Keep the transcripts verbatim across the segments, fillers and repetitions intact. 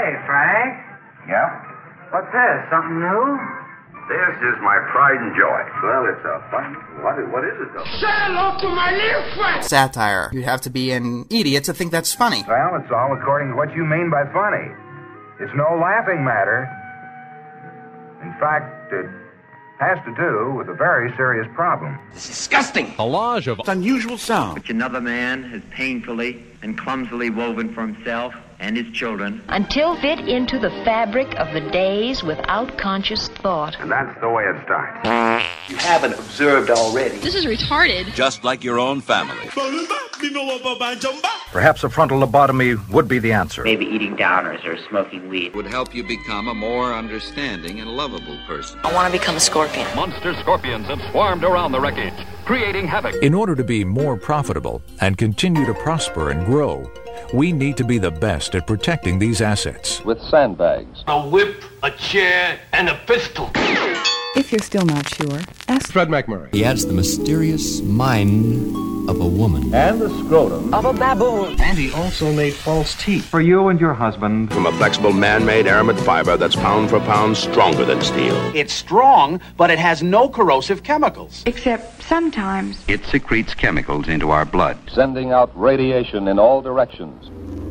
Hey, Frank. Yeah? What's this? Something new? This is my pride and joy. Well, it's a fun... What, what is it, though? Say hello to my little friend! Satire. You'd have to be an idiot to think that's funny. Well, it's all according to what you mean by funny. It's no laughing matter. In fact, it has to do with a very serious problem. It's disgusting! A lodge of unusual sound. Which another man has painfully and clumsily woven for himself and his children. Until fit into the fabric of the days without conscious thought. And that's the way it starts. You haven't observed already. This is retarded. Just like your own family. Perhaps a frontal lobotomy would be the answer. Maybe eating downers or smoking weed. Would help you become a more understanding and lovable person. I want to become a scorpion. Monster scorpions have swarmed around the wreckage, creating havoc. In order to be more profitable and continue to prosper and grow, we need to be the best at protecting these assets. With sandbags. A whip, a chair, and a pistol. If you're still not sure, ask Fred McMurray. He adds the mysterious mind of a woman. And the scrotum of a baboon. And he also made false teeth. For you and your husband. From a flexible man-made aramid fiber that's pound for pound stronger than steel. It's strong, but it has no corrosive chemicals. Except sometimes. It secretes chemicals into our blood. Sending out radiation in all directions.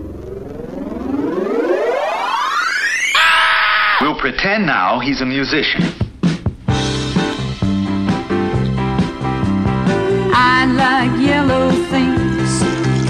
We'll pretend now he's a musician. I like yellow things.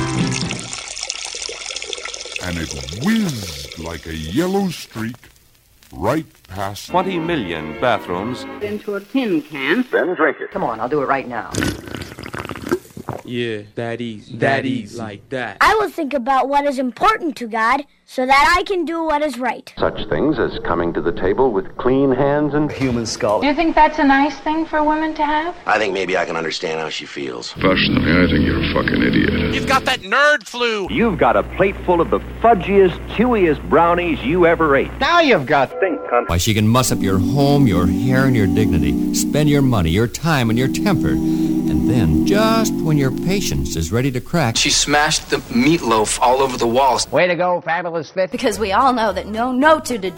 And it whizzed like a yellow streak right past twenty million bathrooms into a tin can. Then drink it. Come on, I'll do it right now. Yeah, that easy. That easy. Like that. I will think about what is important to God so that I can do what is right. Such things as coming to the table with clean hands and... Human skull. Do you think that's a nice thing for a woman to have? I think maybe I can understand how she feels. Personally, I think you're a fucking idiot. You've got that nerd flu. You've got a plate full of the fudgiest, chewiest brownies you ever ate. Now you've got Think, cunt. Why, she can muss up your home, your hair, and your dignity, spend your money, your time, and your temper. And then, just when your patience is ready to crack, She smashed the meatloaf all over the walls. Way to go, Fabulous Fit. Because we all know that no no to the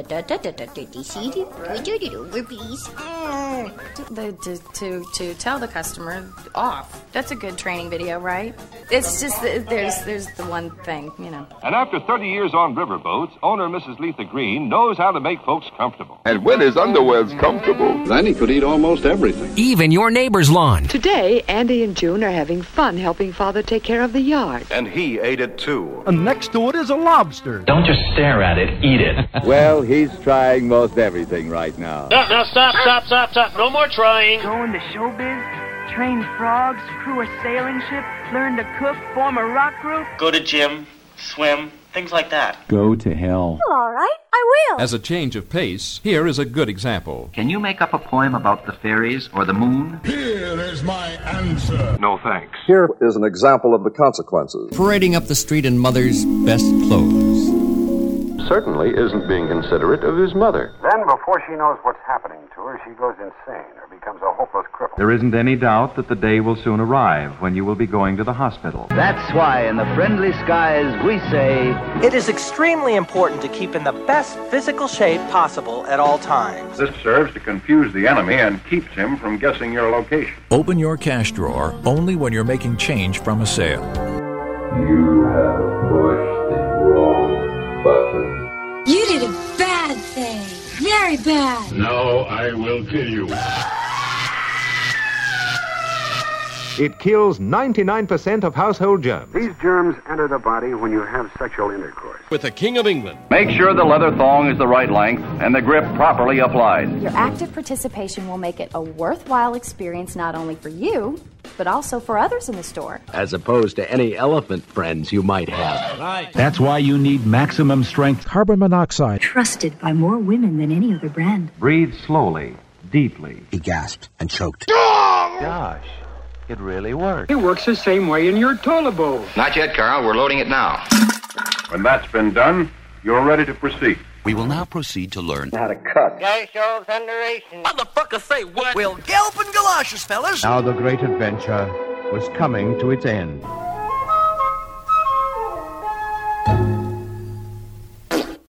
to, to to tell the customer off. That's a good training video, right? It's just that there's there's the one thing, you know. And after thirty years on riverboats, owner Missus Letha Green knows how to make folks comfortable. And when his underwear's comfortable, Then he could eat almost everything. Even your neighbor's lawn. Today, Andy and June are having fun helping Father take care of the yard. And he ate it too. And next to it is a lobster. Don't just stare at it, eat it. Well, he's trying most everything right now. No, no, stop, stop, stop, stop. No more trying. Go into showbiz, train frogs, crew a sailing ship, learn to cook, form a rock group. Go to gym, swim, things like that. Go to hell. All right, I will. As a change of pace, here is a good example. Can you make up a poem about the fairies or the moon? here is my answer. No thanks. Here is an example of the consequences. parading up the street in mother's best clothes. Certainly isn't being considerate of his mother. Then, before she knows what's happening to her, she goes insane or becomes a hopeless cripple. There isn't any doubt that the day will soon arrive when you will be going to the hospital. That's why in the friendly skies we say... It is extremely important to keep in the best physical shape possible at all times. This serves to confuse the enemy and keeps him from guessing your location. Open your cash drawer only when you're making change from a sale. You have pushed the wrong button. You did a bad thing. Very bad. Now I will kill you. It kills ninety-nine percent of household germs. These germs enter the body when you have sexual intercourse. With the King of England. Make sure the leather thong is the right length and the grip properly applied. Your active participation will make it a worthwhile experience not only for you, but also for others in the store. As opposed to any elephant friends you might have. Right. That's why you need maximum strength carbon monoxide. Trusted by more women than any other brand. Breathe slowly, deeply. He gasped and choked. Gosh, it really works. It works the same way in your toilet bowl. Not yet, Carl. We're loading it now. When that's been done, you're ready to proceed. We will now proceed to learn how to cut. Guy shows thunderation. Motherfucker, say what? We'll gallop and galoshes, fellas. Now the great adventure was coming to its end.